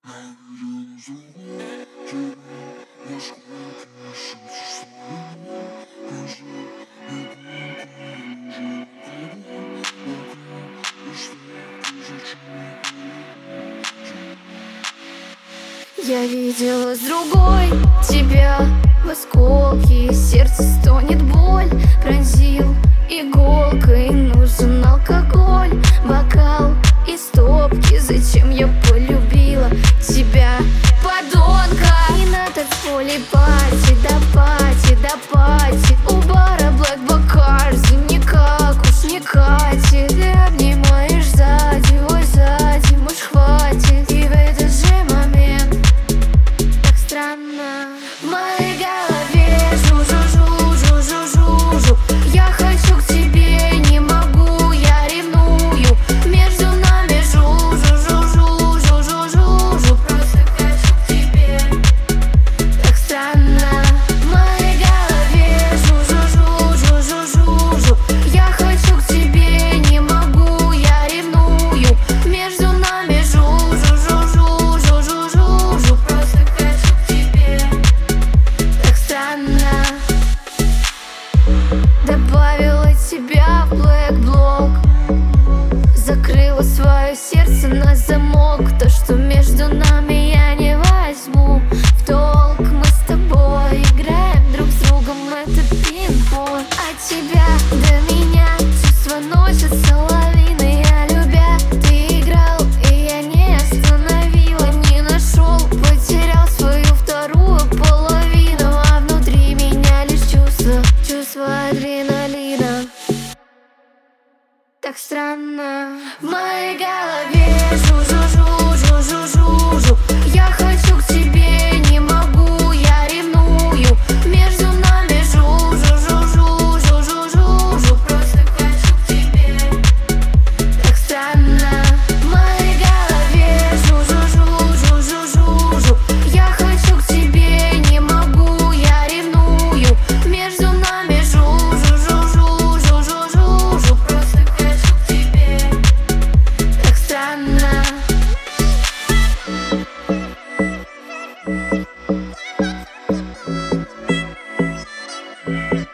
Я видела с другой тебя в осколке, сердце стонет боль, пронзил иголкой, нужен алкоголь, бокал и стопки. Зачем я полюбила тебя, подонка? И на танцполе пати, да пати, да пати, у бара Black Bacardi, никак уж не катит. Ты обнимаешь сзади, ой, сзади, может хватит. И в этот же момент так странно в моей голове жу-жу-жу-жу-жу-жу-жу. Я хочу к тебе, не могу, я ревную. Между нами жу-жу-жу-жу-жу-жу-жу. Просто хочу к тебе. Так странно в моей голове жу-жу-жу-жу-жу-жу. Я хочу к тебе, не могу, я ревную. Между нами жу-жу-жу-жу-жу-жу-жу. Просто хочу к тебе. Так странно. Добавила тебя в Black Block, закрыла свое сердце на замок. То, что между нами, я не возьму в долг. Мы с тобой играем друг с другом, это пинг-понг. От тебя до меня чувства носятся лавиной. Я любя, ты играл, и я не остановила, не нашел, потерял свою вторую половину. А внутри меня лишь чувство адреналина. Так странно в моей голове жу-жу-жу-жу-жу-жу. Я хочу к тебе, не могу, я ревную. Между нами жу-жу-жу-жу-жу-жу-жу. Просто хочу к тебе. Так странно в моей голове жу-жу-жу-жу-жу-жу. Я хочу к тебе, не могу, я ревную. Между нами жу-жу-жу-жу-жу-жу-жу. Просто хочу к тебе. Так странно.